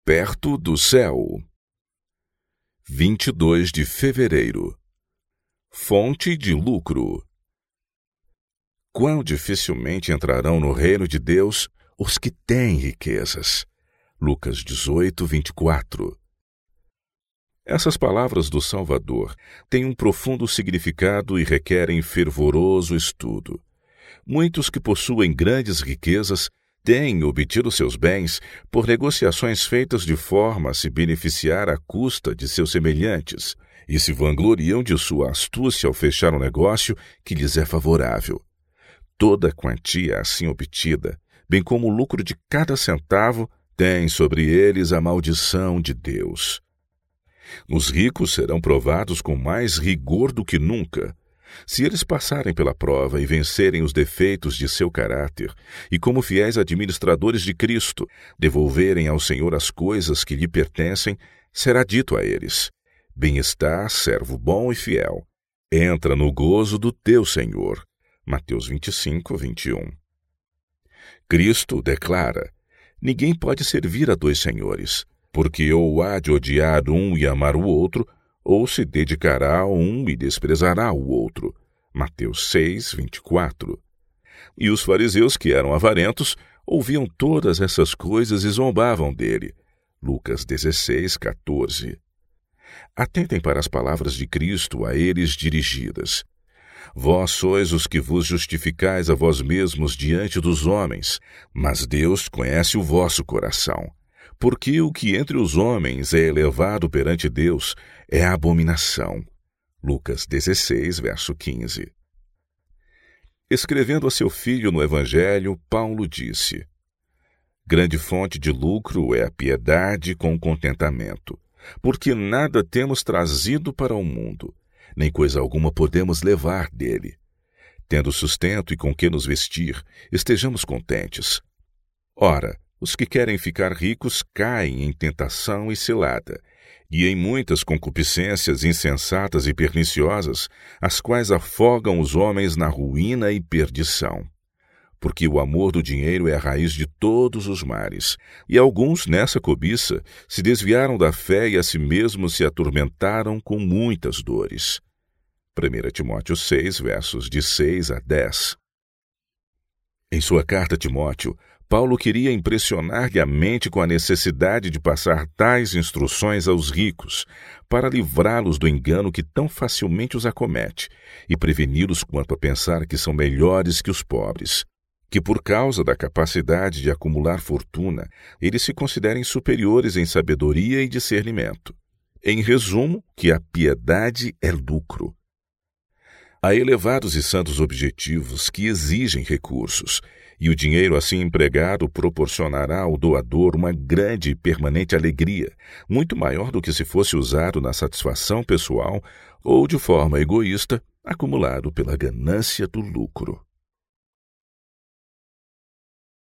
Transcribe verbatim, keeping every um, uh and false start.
Perto do céu. vinte e dois de fevereiro. Fonte de lucro. Quão dificilmente entrarão no reino de Deus os que têm riquezas. Lucas dezoito, vinte e quatro. Essas palavras do Salvador têm um profundo significado e requerem fervoroso estudo. Muitos que possuem grandes riquezas têm obtido seus bens por negociações feitas de forma a se beneficiar à custa de seus semelhantes e se vangloriam de sua astúcia ao fechar um negócio que lhes é favorável. Toda a quantia assim obtida, bem como o lucro de cada centavo, tem sobre eles a maldição de Deus. Os ricos serão provados com mais rigor do que nunca. Se eles passarem pela prova e vencerem os defeitos de seu caráter, e como fiéis administradores de Cristo, devolverem ao Senhor as coisas que lhe pertencem, será dito a eles: bem-estar, servo bom e fiel. Entra no gozo do teu Senhor. Mateus vinte e cinco, vinte e um. Cristo declara: ninguém pode servir a dois senhores, porque ou há de odiar um e amar o outro, ou se dedicará a um e desprezará o outro. Mateus seis, vinte e quatro. E os fariseus, que eram avarentos, ouviam todas essas coisas e zombavam dele. Lucas dezesseis, quatorze. Atentem para as palavras de Cristo a eles dirigidas. Vós sois os que vos justificais a vós mesmos diante dos homens, mas Deus conhece o vosso coração. Porque o que entre os homens é elevado perante Deus é a abominação. Lucas dezesseis, verso quinze. Escrevendo a seu filho no Evangelho, Paulo disse: grande fonte de lucro é a piedade com contentamento, porque nada temos trazido para o mundo, nem coisa alguma podemos levar dele. Tendo sustento e com que nos vestir, estejamos contentes. Ora, os que querem ficar ricos caem em tentação e cilada, e em muitas concupiscências insensatas e perniciosas, as quais afogam os homens na ruína e perdição. Porque o amor do dinheiro é a raiz de todos os males, e alguns, nessa cobiça, se desviaram da fé e a si mesmos se atormentaram com muitas dores. primeira Timóteo seis, versos de seis a dez. Em sua carta a Timóteo, Paulo queria impressionar-lhe a mente com a necessidade de passar tais instruções aos ricos, para livrá-los do engano que tão facilmente os acomete e preveni-los quanto a pensar que são melhores que os pobres, que por causa da capacidade de acumular fortuna, eles se considerem superiores em sabedoria e discernimento. Em resumo, que a piedade é lucro. Há elevados e santos objetivos que exigem recursos, e o dinheiro assim empregado proporcionará ao doador uma grande e permanente alegria, muito maior do que se fosse usado na satisfação pessoal ou, de forma egoísta, acumulado pela ganância do lucro.